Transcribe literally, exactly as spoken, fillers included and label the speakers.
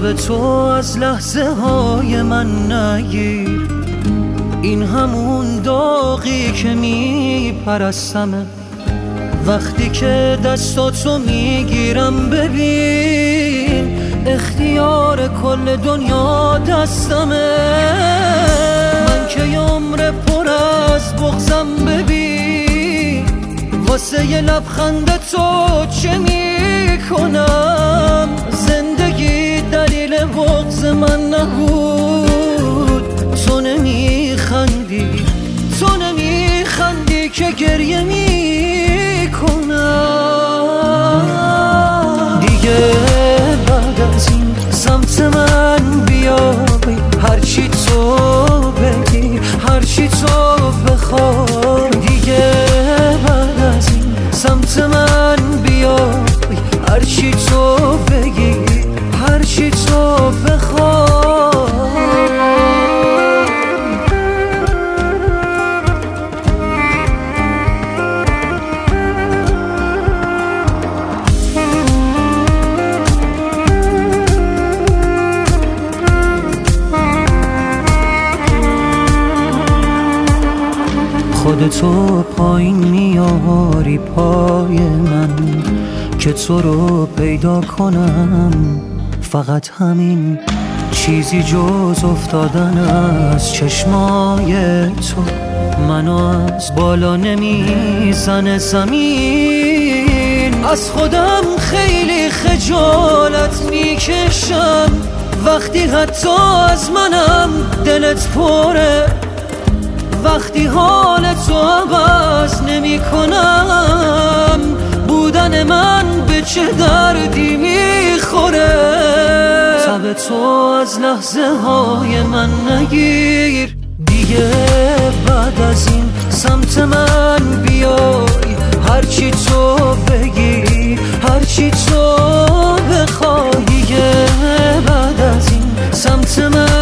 Speaker 1: تب تو از لحظه های من نگیر، این همون داغی که میپرستمه. وقتی که دستاتو میگیرم ببین اختیار کل دنیا دستمه. من که عمر پر از بغضم ببین واسه یه لبخند تو چه میکنم. زندگی دلیل بغض من نبود، تو نمیخندی تو نمیخندی که گریه میکنم. دیگه بعد از این سمت من بیای، هرچی تو بگی هرچی تو بخوای. دیگه بعد از این سمت من بیای، هرچی تو بگی هرچی تو بخوای. خودتو پایین میاری پای من که تو رو پیدا کنم. فقط همین چیزی جز افتادن از چشمای تو منو از بالا نمیزنه زمین. از خودم خیلی خجالت میکشم وقتی حتی از منم دلت پره. وقتی حال تو عوض نمی کنم، بودن من به چه دردی میخوره. تب تو از لحظه های من نگیر، دیگه بعد از این سمت من بیای. هرچی تو بگی هرچی تو بخوای. دیگه بعد از این سمت من